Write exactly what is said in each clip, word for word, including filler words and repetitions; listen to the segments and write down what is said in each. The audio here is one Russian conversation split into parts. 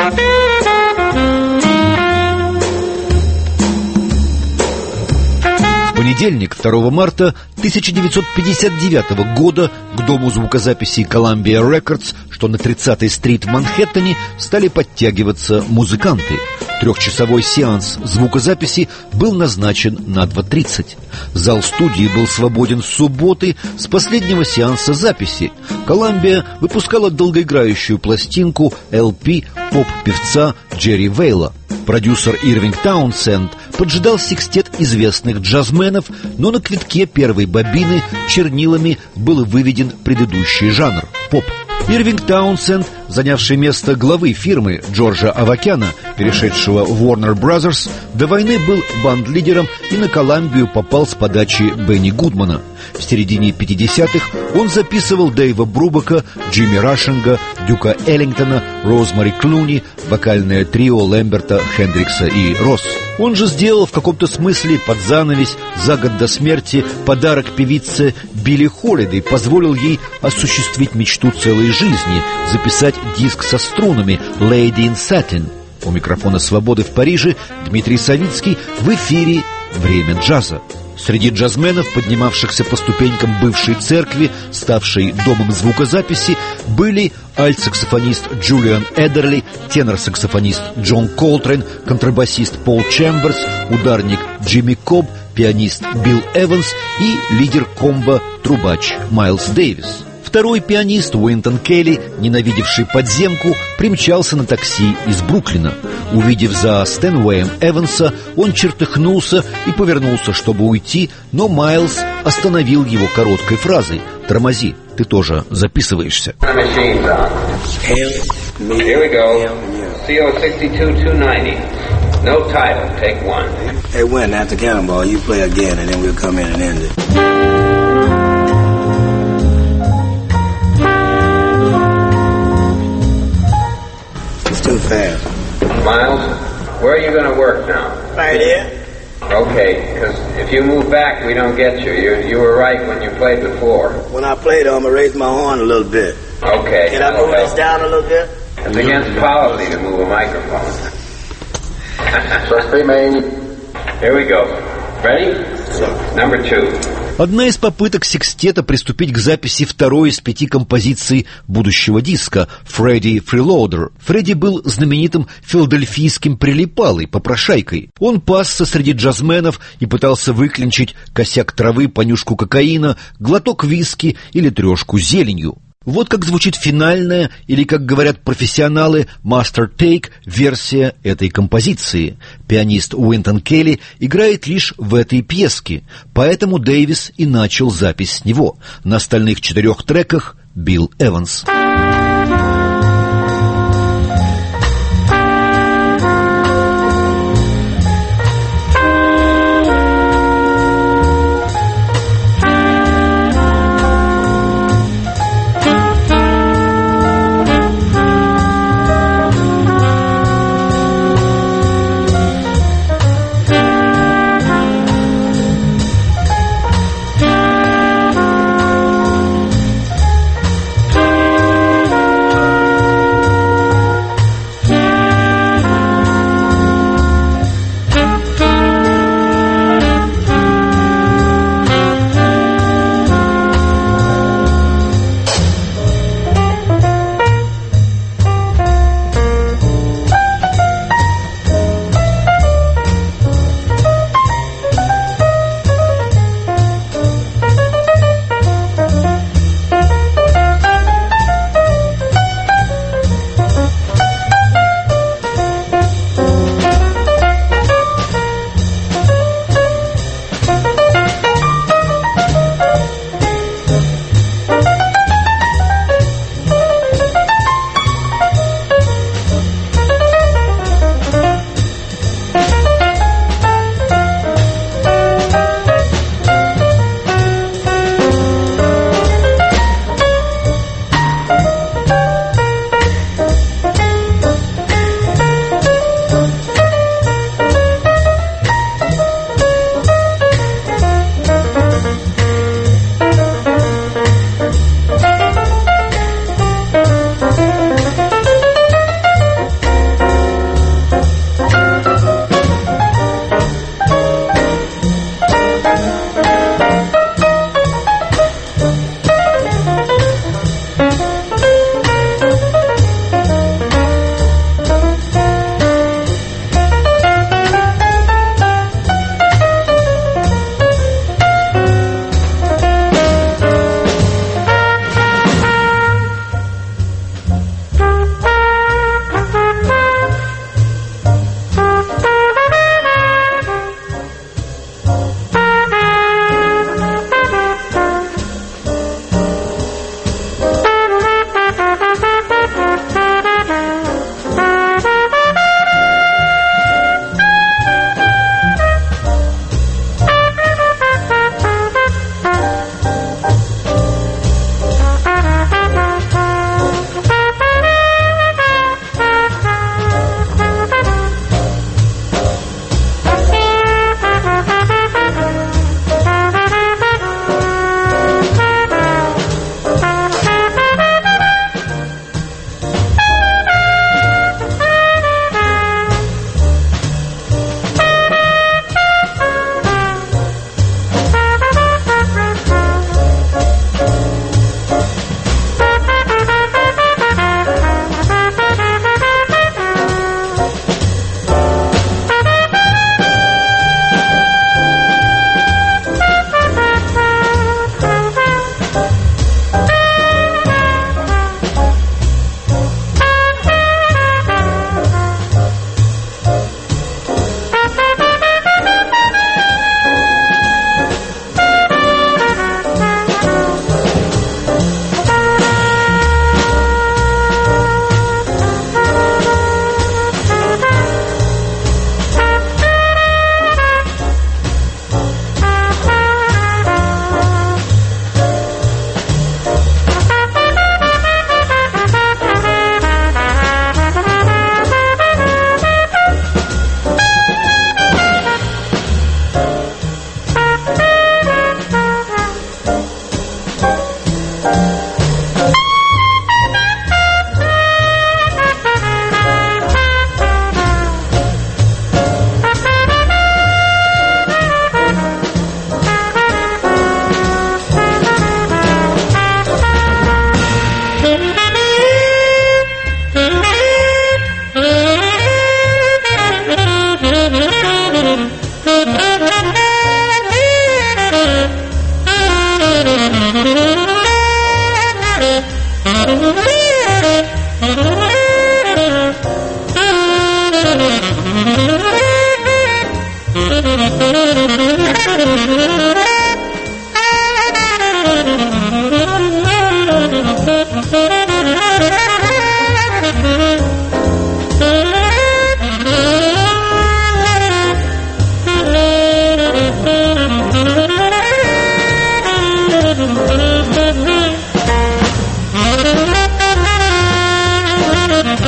В понедельник, второго марта тысяча девятьсот пятьдесят девятого года, к дому звукозаписи Columbia Records, что на тридцатой стрит в Манхэттене, стали подтягиваться музыканты. Трехчасовой сеанс звукозаписи был назначен на два тридцать. Зал студии был свободен с субботы, с последнего сеанса записи. Columbia выпускала долгоиграющую пластинку эл пи поп-певца Джерри Вейла. Продюсер Ирвинг Таунсенд поджидал секстет известных джазменов, но на квитке первой бобины чернилами был выведен предыдущий жанр — поп. Ирвинг Таунсенд, занявший место главы фирмы Джорджа Авакяна, перешедшего в Warner Brothers, до войны был банд-лидером и на Колумбию попал с подачи Бенни Гудмана. В середине пятидесятых он записывал Дэйва Брубака, Джимми Рашинга, Дюка Эллингтона, Розмари Клуни, вокальное трио Лэмберта, Хендрикса и Росс. Он же сделал в каком-то смысле под занавес за год до смерти подарок певице Билли Холидей, позволил ей осуществить мечту целой жизни — записать диск со струнами «Lady in Satin». У микрофона «Свободы» в Париже Дмитрий Савицкий в эфире «Время джаза». Среди джазменов, поднимавшихся по ступенькам бывшей церкви, ставшей домом звукозаписи, были альт-саксофонист Джулиан Эдерли, тенор-саксофонист Джон Колтрейн, контрабасист Пол Чемберс, ударник Джимми Кобб, пианист Билл Эванс и лидер комбо-трубач Майлз Дэвис. Второй пианист Уинтон Келли, ненавидевший подземку, примчался на такси из Бруклина. Увидев за Стэнуэем Эванса, он чертыхнулся и повернулся, чтобы уйти, но Майлз остановил его короткой фразой: «Тормози, ты тоже записываешься». No title, take one. Hey, when after Cannonball, you play again, and then we'll come in and end it. It's too fast. Miles, where are you going to work now? Right here. Okay, because if you move back, we don't get you. You you were right when you played before. When I play, though, I'm going to raise my horn a little bit. Okay. Can I move this down a little bit? It's against policy to move a microphone. Here we go. Ready? Number two. Одна из попыток секстета приступить к записи второй из пяти композиций будущего диска — «Фредди Фрилоудер». Фредди был знаменитым филадельфийским прилипалой, попрошайкой. Он пасся среди джазменов и пытался выклинчить косяк травы, понюшку кокаина, глоток виски или трешку зеленью. Вот как звучит финальная, или, как говорят профессионалы, master take версия этой композиции. Пианист Уинтон Келли играет лишь в этой пьеске, поэтому Дэвис и начал запись с него. На остальных четырех треках Билл Эванс.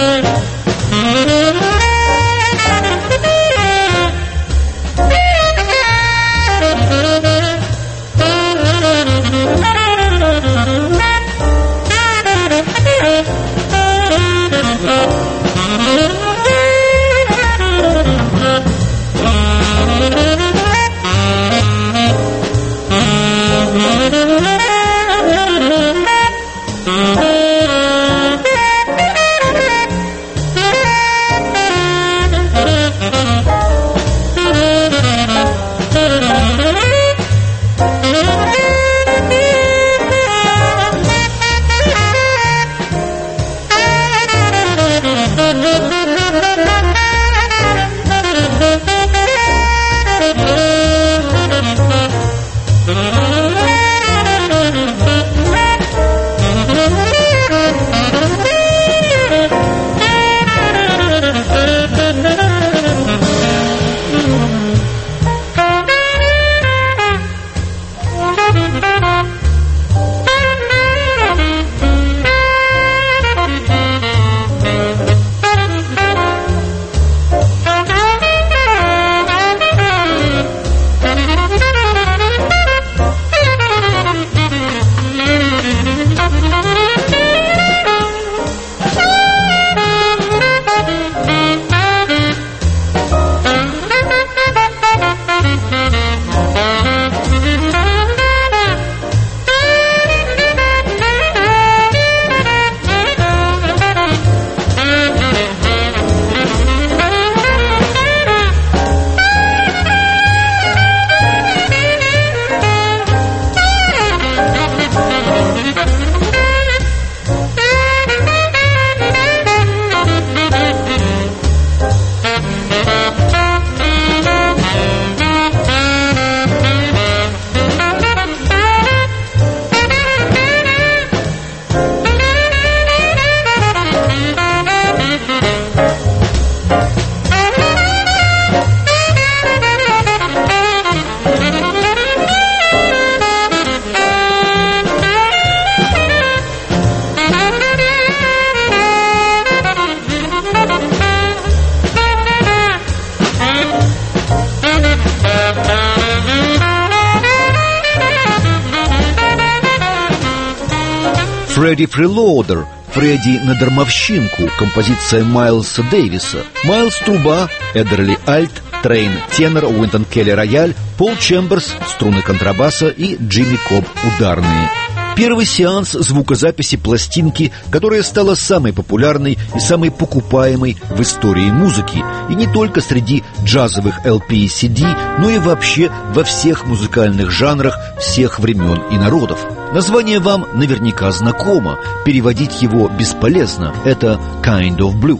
Фредди Фрилоудер, Фредди на дармовщинку, композиция Майлса Дэвиса. Майлс — труба, Эдерли — альт, Трейн — тенор, Уинтон Келли — рояль, Пол Чемберс — струны контрабаса и Джимми Коб — ударные. Первый сеанс звукозаписи пластинки, которая стала самой популярной и самой покупаемой в истории музыки. И не только среди джазовых эл пи и си ди, но и вообще во всех музыкальных жанрах всех времен и народов. Название вам наверняка знакомо, переводить его бесполезно. Это «Kind of Blue».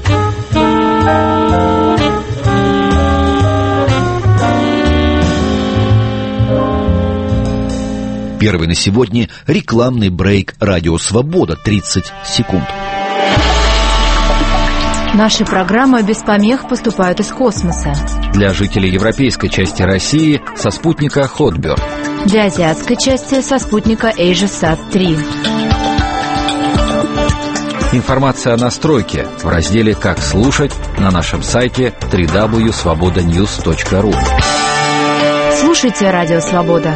Первый на сегодня рекламный брейк «Радио Свобода». тридцать секунд. Наши программы без помех поступают из космоса. Для жителей европейской части России со спутника Hotbird. Для азиатской части со спутника AsiaSat три. Информация о настройке в разделе «Как слушать» на нашем сайте дабл ю дабл ю дабл ю точка свобода ньюс точка ру. Слушайте «Радио Свобода».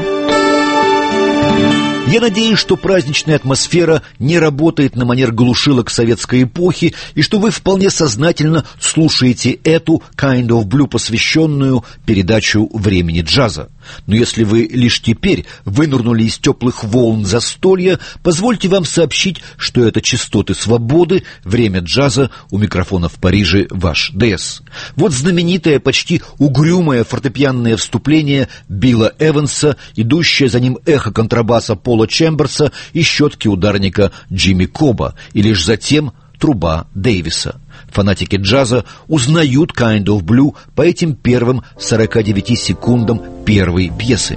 Я надеюсь, что праздничная атмосфера не работает на манер глушилок советской эпохи и что вы вполне сознательно слушаете эту Kind of Blue, посвященную передачу времени джаза. Но если вы лишь теперь вынырнули из теплых волн застолья, позвольте вам сообщить, что это частоты свободы, время джаза, у микрофона в Париже ваш ДС. Вот знаменитое, почти угрюмое фортепианное вступление Билла Эванса, идущее за ним эхо контрабаса Пола Чемберса и щетки ударника Джимми Коба, и лишь затем труба Дэвиса. Фанатики джаза узнают Kind of Blue по этим первым сорока девяти секундам первой пьесы.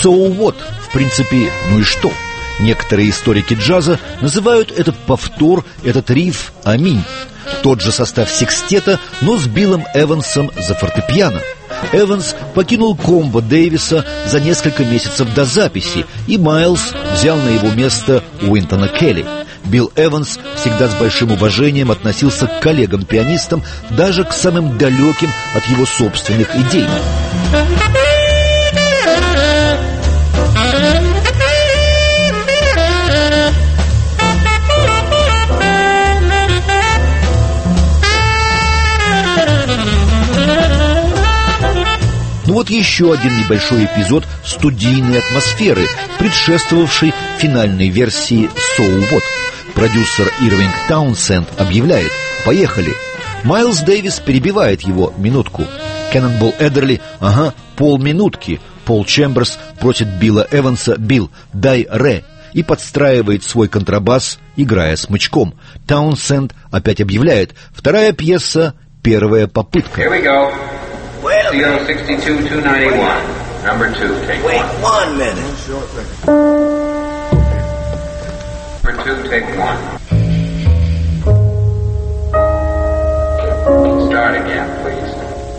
So what? В принципе, ну и что? Некоторые историки джаза называют этот повтор, этот риф «Аминь». Тот же состав секстета, но с Биллом Эвансом за фортепиано. Эванс покинул комбо Дэвиса за несколько месяцев до записи, и Майлз взял на его место Уинтона Келли. Билл Эванс всегда с большим уважением относился к коллегам-пианистам, даже к самым далеким от его собственных идей. Ну вот еще один небольшой эпизод студийной атмосферы, предшествовавший финальной версии «So What». Продюсер Ирвинг Таунсенд объявляет: «Поехали!» Майлз Дэвис перебивает его: «Минутку». Кеннонболл Эддерли: «Ага, полминутки». Пол Чемберс просит Билла Эванса: «Билл, дай ре», и подстраивает свой контрабас, играя смычком. Таунсенд опять объявляет: «Вторая пьеса, первая попытка». Here we go. C O sixty-two two ninety-one. Number two, take Wait one. one minute. Number two, take one. Start again, please.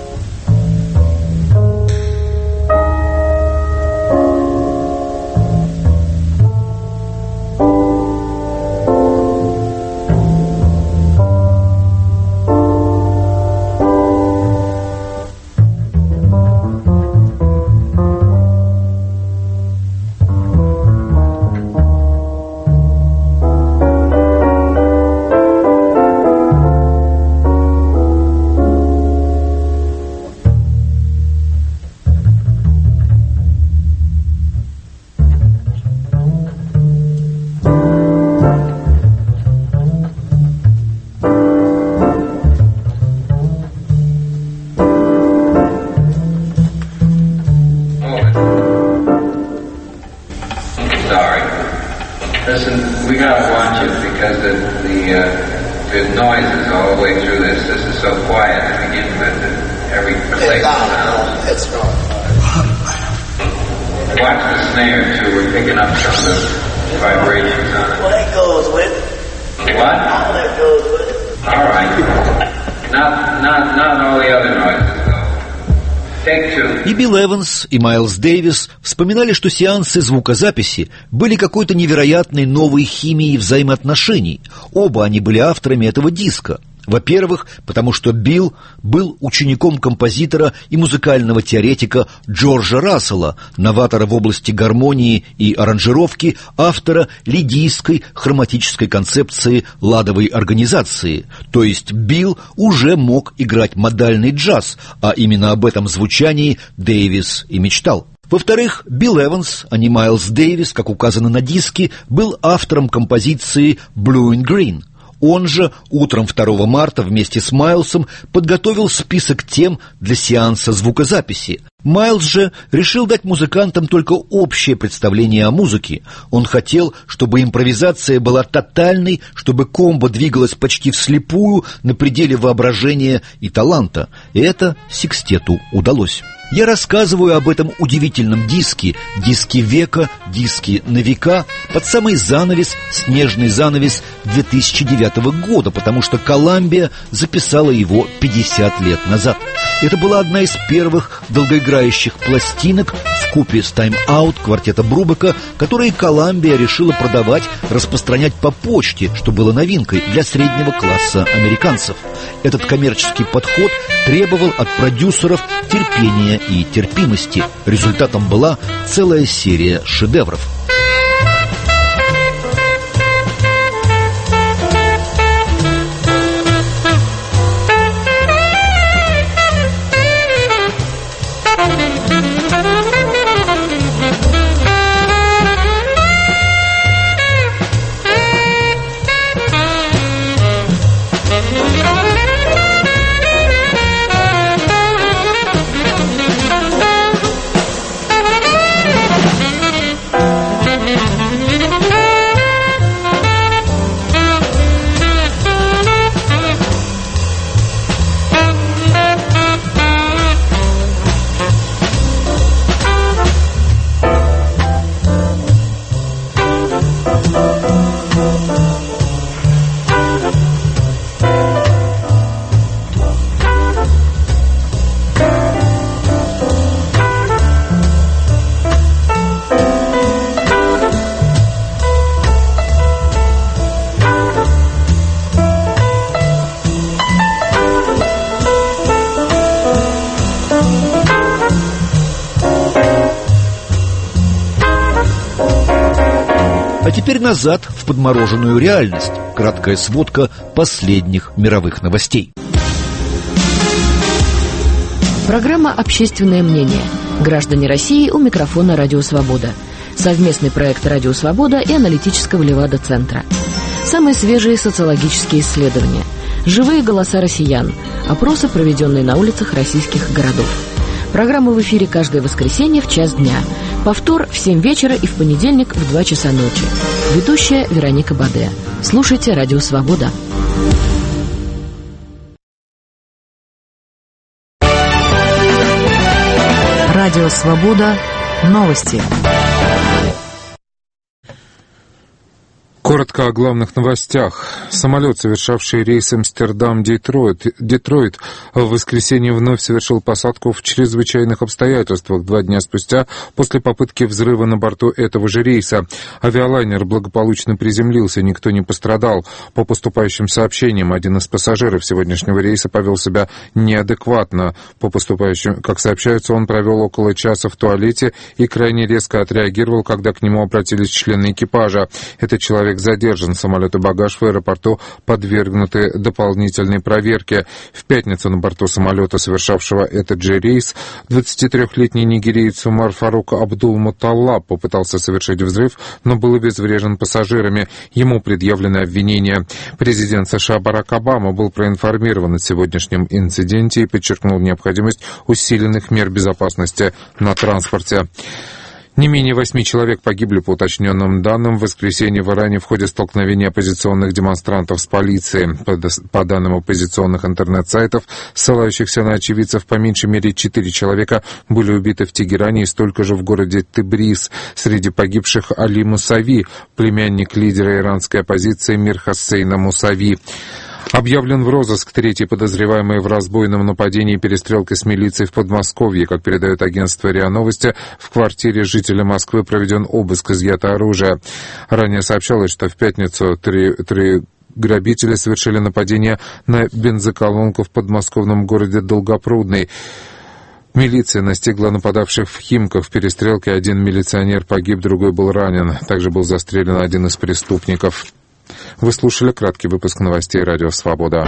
Listen, we gotta watch it because the the, uh, the noises all the way through this. This is so quiet to begin with that every click sounds. It's wrong. Watch the snare too. We're picking up some of the vibrations on it. Well, that goes with it. What? All that goes with it. All right. Not not not all the other noises though. Take two. И Билл Эванс, и Майлз Дэвис вспоминали, что сеансы звукозаписи были какой-то невероятной новой химией взаимоотношений. Оба они были авторами этого диска. Во-первых, потому что Билл был учеником композитора и музыкального теоретика Джорджа Рассела, новатора в области гармонии и аранжировки, автора лидийской хроматической концепции ладовой организации. То есть Билл уже мог играть модальный джаз, а именно об этом звучании Дэвис и мечтал. Во-вторых, Билл Эванс, а не Майлз Дэвис, как указано на диске, был автором композиции «Blue and Green». Он же утром второго марта вместе с Майлсом подготовил список тем для сеанса звукозаписи. Майлз же решил дать музыкантам только общее представление о музыке. Он хотел, чтобы импровизация была тотальной, чтобы комбо двигалось почти вслепую, на пределе воображения и таланта. И это секстету удалось. Я рассказываю об этом удивительном диске, диске века, диске на века, под самый занавес, снежный занавес две тысячи девятого года, потому что Колумбия записала его пятьдесят лет назад. Это была одна из первых долгоиграющих пластинок вкупе с Time Out квартета Брубека, которые Колумбия решила продавать, распространять по почте, что было новинкой для среднего класса американцев. Этот коммерческий подход требовал от продюсеров терпения и терпимости. Результатом была целая серия шедевров. теперь назад в подмороженную реальность. Краткая сводка последних мировых новостей. Программа «Общественное мнение». Граждане России, у микрофона «Радио Свобода». Совместный проект «Радио Свобода» и аналитического Левада-центра. Самые свежие социологические исследования. Живые голоса россиян. Опросы, проведенные на улицах российских городов. Программа в эфире каждое воскресенье в час дня. Повтор в семь вечера и в понедельник в два часа ночи. Ведущая Вероника Баде. Слушайте «Радио Свобода». Радио Свобода. Новости. Коротко о главных новостях. Самолет, совершавший рейс Амстердам-Детройт, Детройт, в воскресенье вновь совершил посадку в чрезвычайных обстоятельствах два дня спустя после попытки взрыва на борту этого же рейса. Авиалайнер благополучно приземлился, никто не пострадал. По поступающим сообщениям, один из пассажиров сегодняшнего рейса повел себя неадекватно. По поступающим, как сообщается, он провел около часа в туалете и крайне резко отреагировал, когда к нему обратились члены экипажа. Этот человек задержан. Самолет и багаж в аэропорту подвергнуты дополнительной проверке. В пятницу на борту самолета, совершавшего этот же рейс, двадцатитрёхлетний нигериец Умар Фарук Абдул-Муталлаб попытался совершить взрыв, но был обезврежен пассажирами. Ему предъявлены обвинения. Президент США Барак Обама был проинформирован о сегодняшнем инциденте и подчеркнул необходимость усиленных мер безопасности на транспорте. Не менее восьми человек погибли, по уточненным данным, в воскресенье в Иране в ходе столкновения оппозиционных демонстрантов с полицией. По, по данным оппозиционных интернет-сайтов, ссылающихся на очевидцев, по меньшей мере четыре человека были убиты в Тегеране и столько же в городе Тебриз. Среди погибших Али Мусави, племянник лидера иранской оппозиции Мир Хоссейна Мусави. Объявлен в розыск третий подозреваемый в разбойном нападении и перестрелке с милицией в Подмосковье. Как передает агентство РИА Новости, в квартире жителя Москвы проведен обыск, изъято оружие. Ранее сообщалось, что в пятницу три, три грабители совершили нападение на бензоколонку в подмосковном городе Долгопрудный. Милиция настигла нападавших в Химках. В перестрелке один милиционер погиб, другой был ранен. Также был застрелен один из преступников. Вы слушали краткий выпуск новостей «Радио Свобода».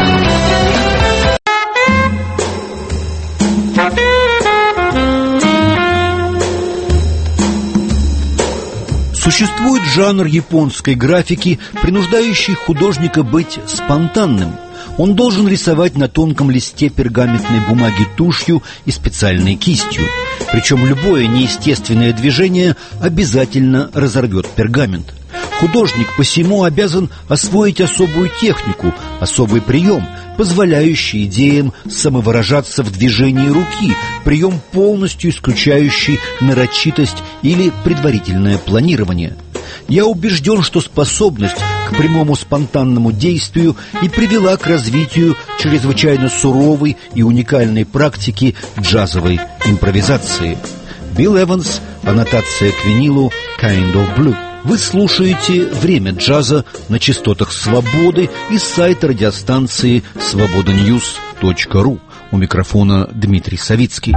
Существует жанр японской графики, принуждающий художника быть спонтанным. Он должен рисовать на тонком листе пергаментной бумаги тушью и специальной кистью. Причем любое неестественное движение обязательно разорвет пергамент. Художник посему обязан освоить особую технику, особый прием, позволяющий идеям самовыражаться в движении руки, прием, полностью исключающий нарочитость или предварительное планирование. Я убежден, что способность к прямому спонтанному действию и привела к развитию чрезвычайно суровой и уникальной практики джазовой импровизации. Билл Эванс, аннотация к винилу «Kind of Blue». Вы слушаете «Время джаза» на частотах «Свободы» из сайта радиостанции свобода ньюс точка ру. У микрофона Дмитрий Савицкий.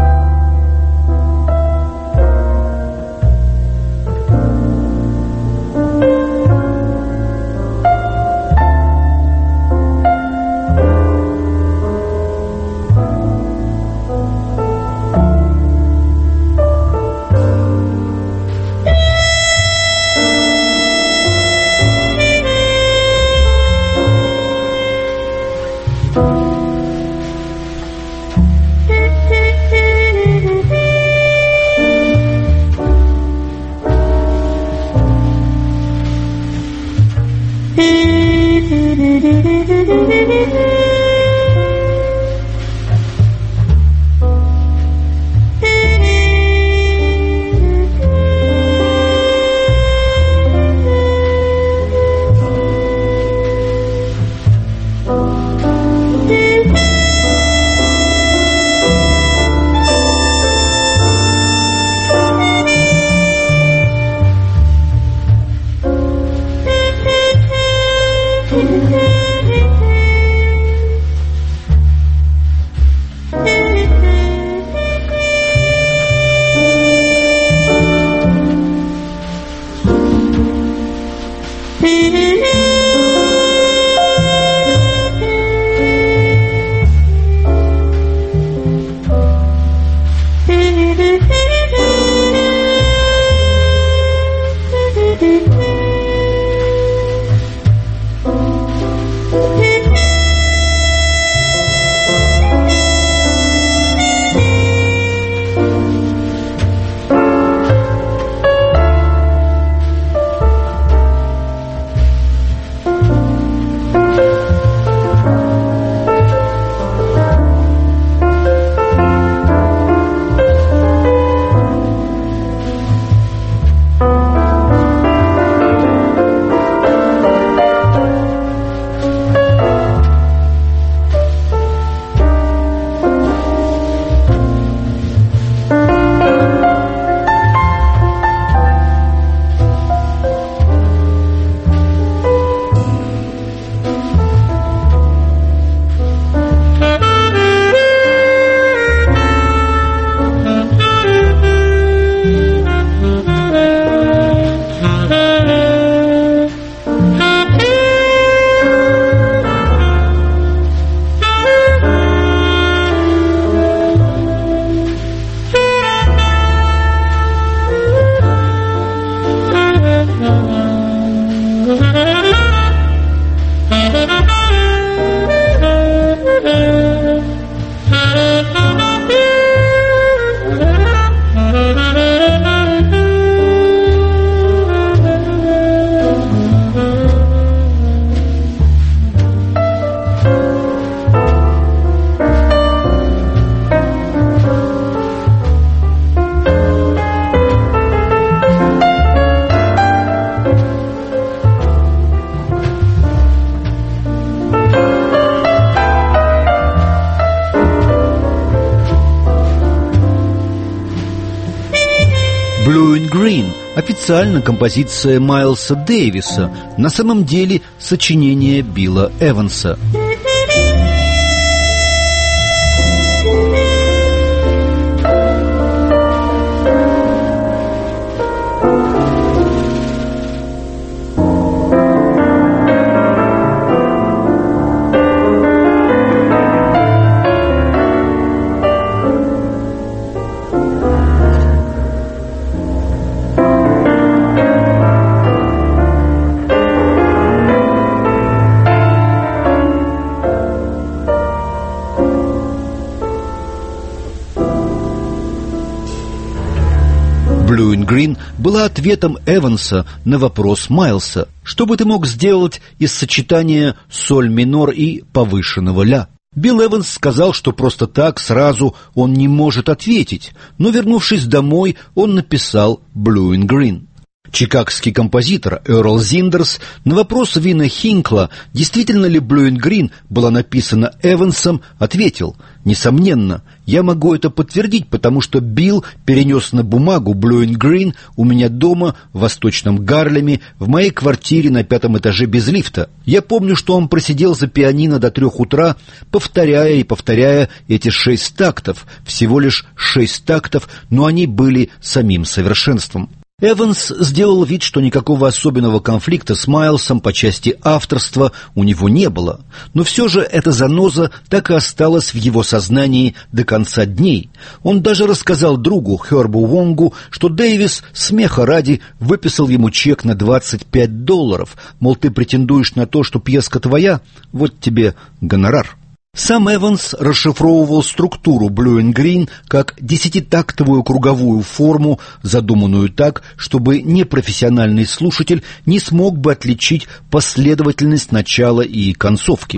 Blue and Green – официально композиция Майлса Дэвиса, на самом деле сочинение Билла Эванса. Blue and Green была ответом Эванса на вопрос Майлса, что бы ты мог сделать из сочетания соль минор и повышенного ля. Билл Эванс сказал, что просто так сразу он не может ответить, но, вернувшись домой, он написал Blue and Green. Чикагский композитор Эрл Зиндерс на вопрос Вина Хинкла, действительно ли Blue and Green была написана Эвансом, ответил: «Несомненно, я могу это подтвердить, потому что Билл перенес на бумагу Blue and Green у меня дома в Восточном Гарлеме, в моей квартире на пятом этаже без лифта. Я помню, что он просидел за пианино до трех утра, повторяя и повторяя эти шесть тактов, всего лишь шесть тактов, но они были самим совершенством». Эванс сделал вид, что никакого особенного конфликта с Майлсом по части авторства у него не было, но все же эта заноза так и осталась в его сознании до конца дней. Он даже рассказал другу Хербу Вонгу, что Дэвис смеха ради выписал ему чек на двадцать пять долларов, мол, ты претендуешь на то, что пьеска твоя, вот тебе гонорар. Сам Эванс расшифровывал структуру Blue and Green как десятитактовую круговую форму, задуманную так, чтобы непрофессиональный слушатель не смог бы отличить последовательность начала и концовки.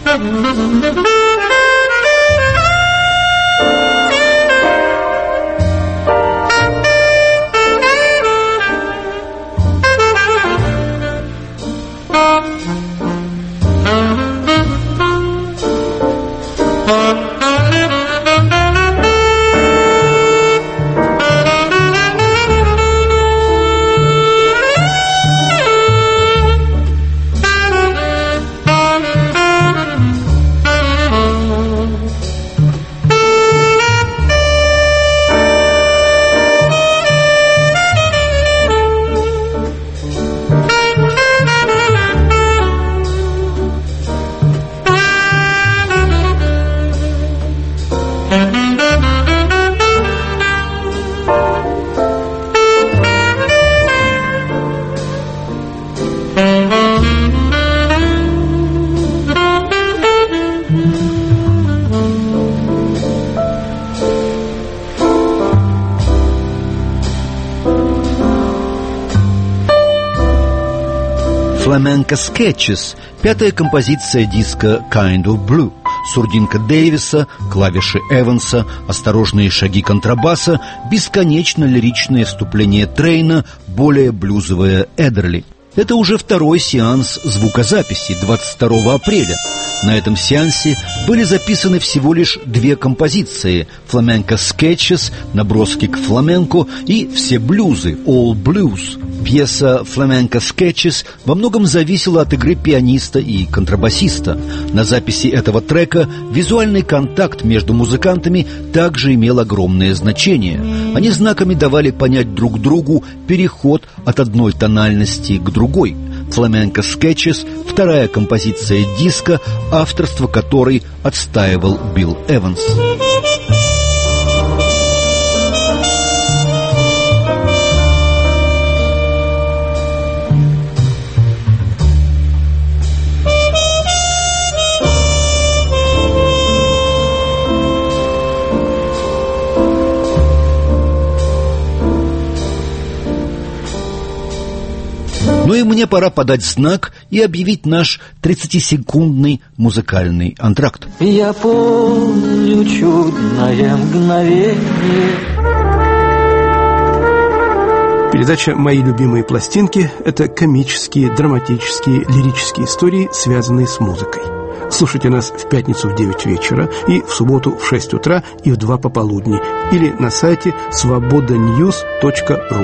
Flamenco Sketches, пятая композиция диска Kind of Blue. Сурдинка Дэвиса, клавиши Эванса, осторожные шаги контрабаса, бесконечно лиричное вступление Трейна, более блюзовое Эдерли. Это уже второй сеанс звукозаписи, двадцать второго апреля. На этом сеансе были записаны всего лишь две композиции: Flamenco Sketches, наброски к фламенко, и все блюзы, All Blues. Пьеса Flamenco Sketches во многом зависела от игры пианиста и контрабасиста. На записи этого трека визуальный контакт между музыкантами также имел огромное значение. Они знаками давали понять друг другу переход от одной тональности к другой. Flamenco Sketches – вторая композиция диска, авторство которой отстаивал Билл Эванс. Ну и мне пора подать знак и объявить наш тридцатисекундный музыкальный антракт. Я помню чудное мгновение. Передача «Мои любимые пластинки» — это комические, драматические, лирические истории, связанные с музыкой. Слушайте нас в пятницу в девять вечера и в субботу в шесть утра и в два пополудни или на сайте свобода ньюс точка ру.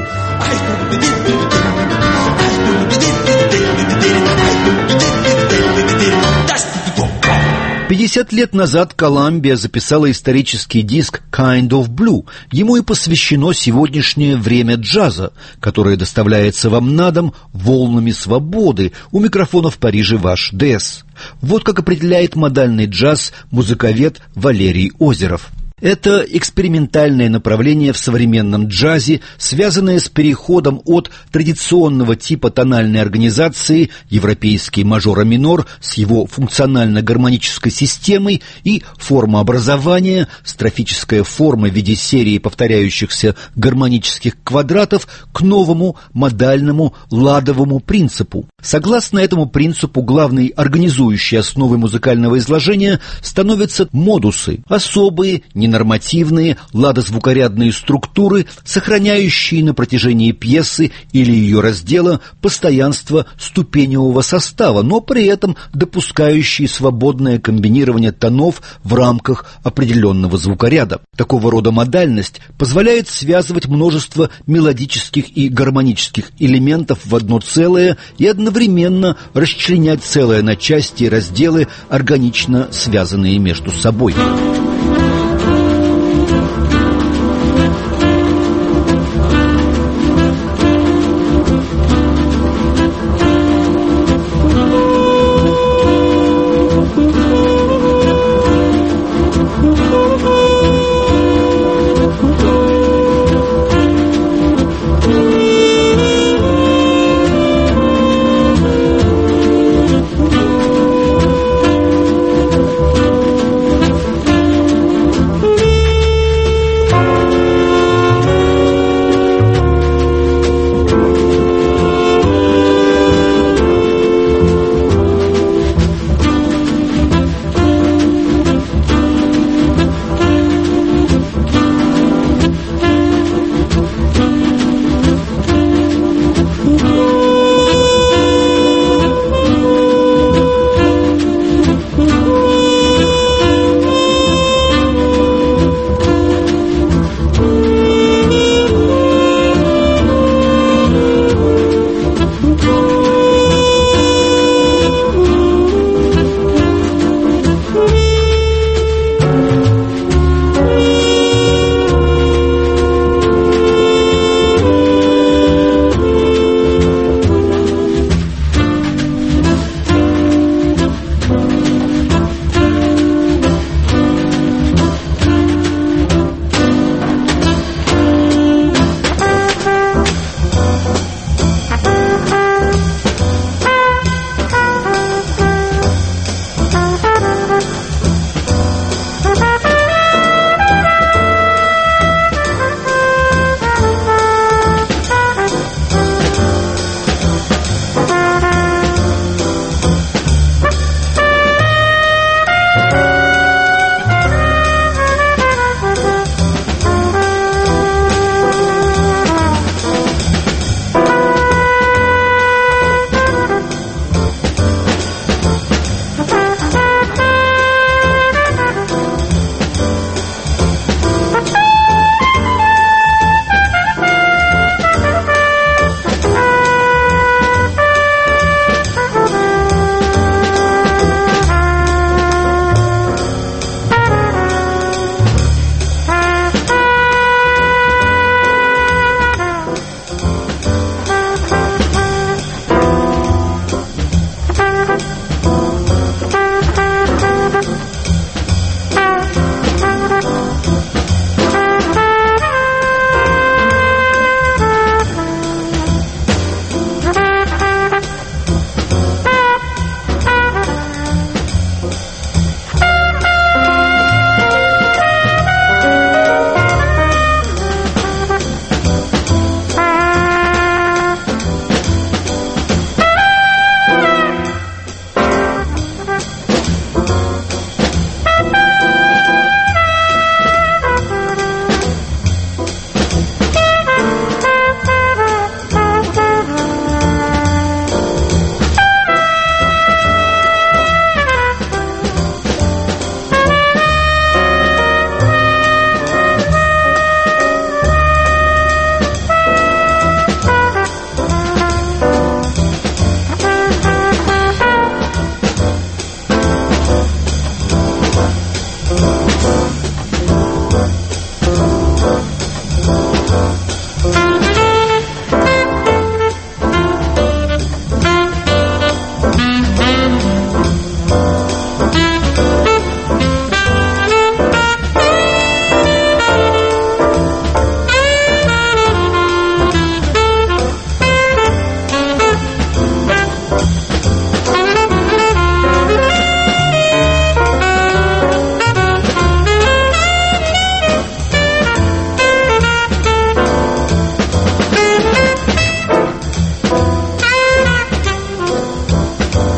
пятьдесят лет назад Колумбия записала исторический диск Kind of Blue. Ему и посвящено сегодняшнее время джаза, которое доставляется вам на дом волнами свободы. У микрофона в Париже ваш ДЭС. Вот как определяет модальный джаз музыковед Валерий Озеров. Это экспериментальное направление в современном джазе, связанное с переходом от традиционного типа тональной организации европейский мажор-минор с его функционально-гармонической системой и формообразования, строфическая форма в виде серии повторяющихся гармонических квадратов, к новому модальному ладовому принципу. Согласно этому принципу, главной организующей основой музыкального изложения становятся модусы, особые, ненормативные, ладозвукорядные структуры, сохраняющие на протяжении пьесы или ее раздела постоянство ступеневого состава, но при этом допускающие свободное комбинирование тонов в рамках определенного звукоряда. Такого рода модальность позволяет связывать множество мелодических и гармонических элементов в одно целое и одновременно расчленять целое на части и разделы, органично связанные между собой.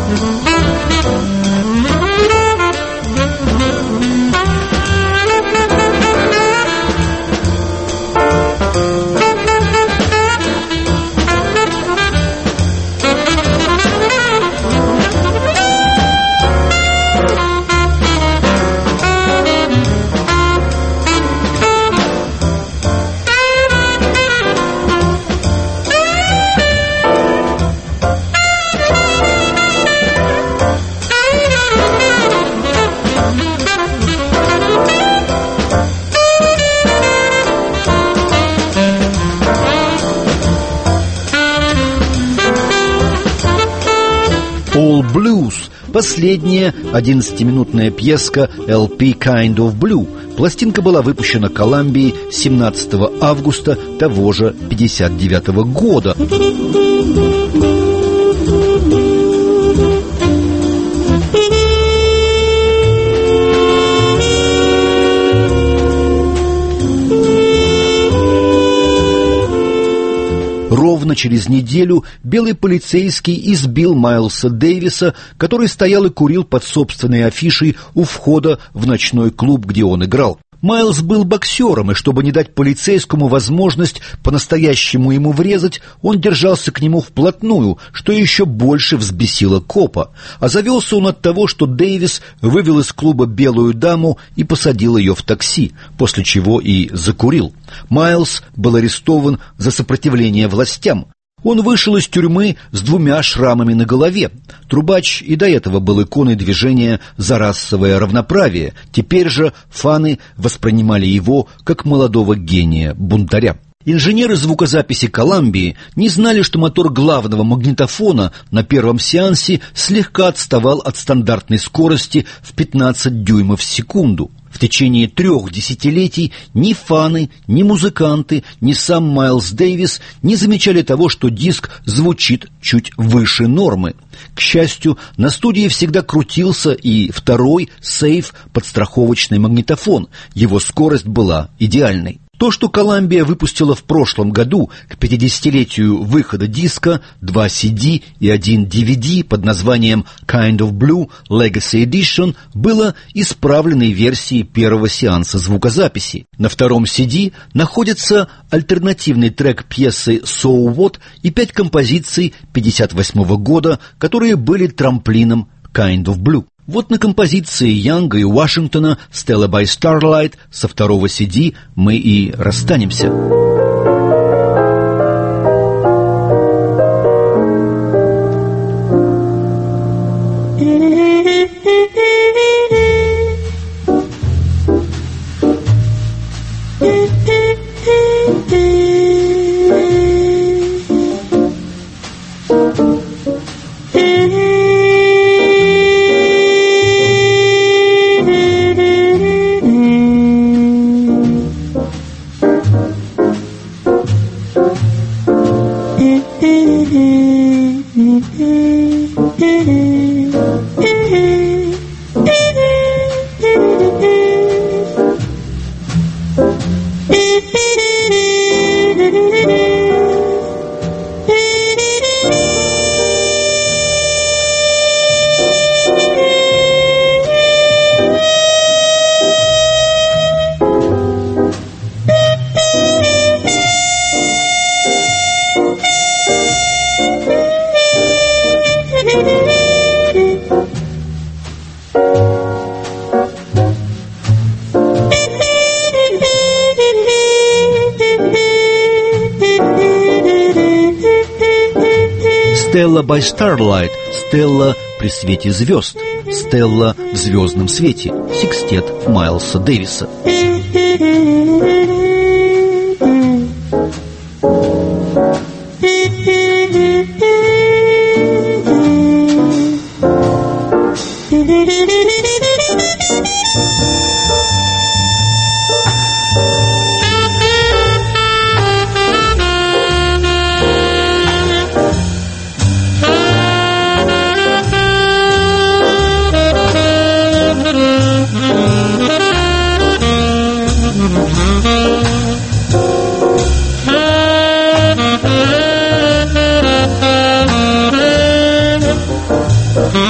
All Blues – последняя одиннадцатиминутная пьеска эл пи Kind of Blue. Пластинка была выпущена Колумбией семнадцатого августа того же пятьдесят девятого года. Ровно через неделю белый полицейский избил Майлса Дэвиса, который стоял и курил под собственной афишей у входа в ночной клуб, где он играл. Майлз был боксером, и чтобы не дать полицейскому возможность по-настоящему ему врезать, он держался к нему вплотную, что еще больше взбесило копа. А завелся он от того, что Дэвис вывел из клуба белую даму и посадил ее в такси, после чего и закурил. Майлз был арестован за сопротивление властям. Он вышел из тюрьмы с двумя шрамами на голове. Трубач и до этого был иконой движения за расовое равноправие. Теперь же фаны воспринимали его как молодого гения-бунтаря. Инженеры звукозаписи Колумбии не знали, что мотор главного магнитофона на первом сеансе слегка отставал от стандартной скорости в пятнадцать дюймов в секунду. В течение трех десятилетий ни фаны, ни музыканты, ни сам Майлз Дэвис не замечали того, что диск звучит чуть выше нормы. К счастью, на студии всегда крутился и второй сейф-подстраховочный магнитофон. Его скорость была идеальной. То, что Колумбия выпустила в прошлом году к пятидесятилетию выхода диска два си ди и один ди ви ди под названием Kind of Blue Legacy Edition, было исправленной версией первого сеанса звукозаписи. На втором си ди находится альтернативный трек пьесы So What и пять композиций пятьдесят восьмого года, которые были трамплином Kind of Blue. Вот на композиции Янга и Вашингтона «Stella by Starlight» со второго си ди мы и расстанемся. Stella by Starlight, Стелла при свете звезд, Стелла в звездном свете, секстет Майлса Дэвиса. Mm-hmm.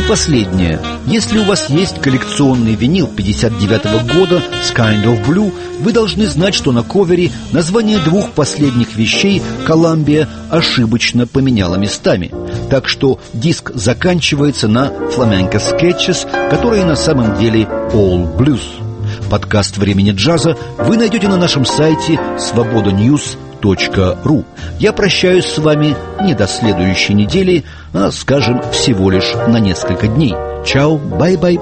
последнее. Если у вас есть коллекционный винил пятьдесят девятого года с Kind of Blue, вы должны знать, что на ковере название двух последних вещей Columbia ошибочно поменяла местами. Так что диск заканчивается на Flamenco Sketches, которые на самом деле All Blues. Подкаст «Времени джаза» вы найдете на нашем сайте свобода ньюс точка ру. Я прощаюсь с вами не до следующей недели, а, скажем, всего лишь на несколько дней. Чао, бай-бай.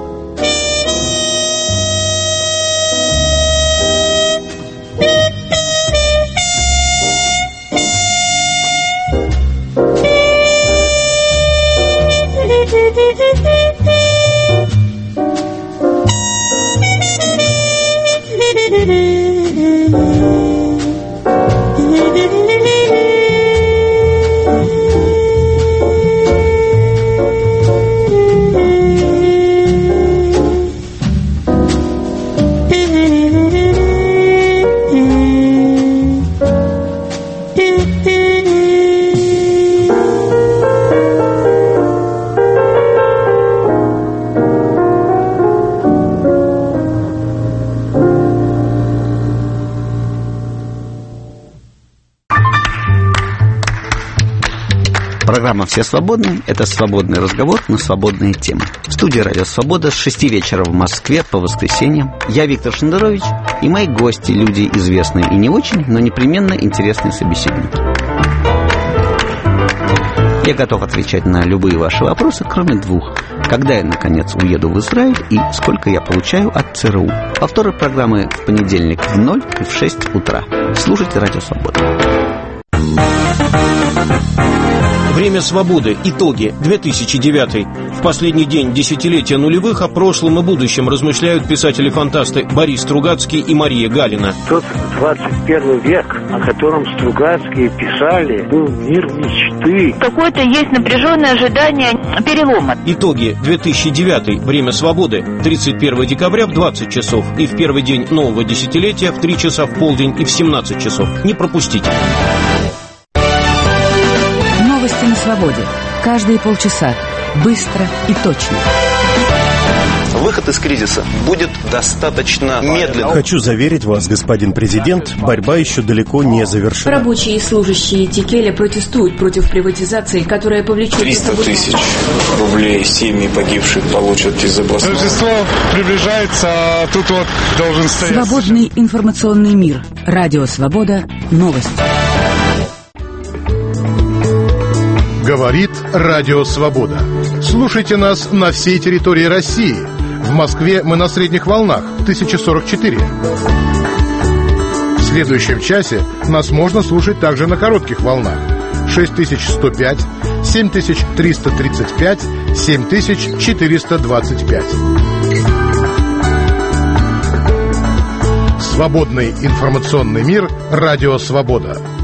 Программа «Все свободны» — это свободный разговор на свободные темы. В студии «Радио Свобода» с шести вечера в Москве по воскресеньям. Я Виктор Шендерович и мои гости, люди известные и не очень, но непременно интересные собеседники. Я готов отвечать на любые ваши вопросы, кроме двух. Когда я, наконец, уеду в Израиль и сколько я получаю от ЦРУ. Повторы программы в понедельник в ноль и в шесть утра. Слушайте «Радио Свобода». Время свободы. Итоги. две тысячи девятый. В последний день десятилетия нулевых о прошлом и будущем размышляют писатели-фантасты Борис Стругацкий и Мария Галина. Тот двадцать первый век, о котором Стругацкие писали, был мир мечты. Какое-то есть напряженное ожидание перелома. Итоги. две тысячи девятый. Время свободы. тридцать первого декабря в двадцать часов. И в первый день нового десятилетия в три часа в полдень и в семнадцать часов. Не пропустите. Новости на свободе. Каждые полчаса. Быстро и точно. Выход из кризиса будет достаточно медленно. Хочу заверить вас, господин президент, борьба еще далеко не завершена. Рабочие и служащие Тикеля протестуют против приватизации, которая повлечет... триста тысяч рублей семьи погибших получат из областного. Рождество приближается, а тут вот должен стоять... Свободный информационный мир. Радио Свобода. Новости. Говорит Радио Свобода. Слушайте нас на всей территории России. В Москве мы на средних волнах тысяча сорок четыре. В следующем часе нас можно слушать также на коротких волнах шесть тысяч сто пять, семь тысяч триста тридцать пять, семь тысяч четыреста двадцать пять. Свободный информационный мир. Радио Свобода.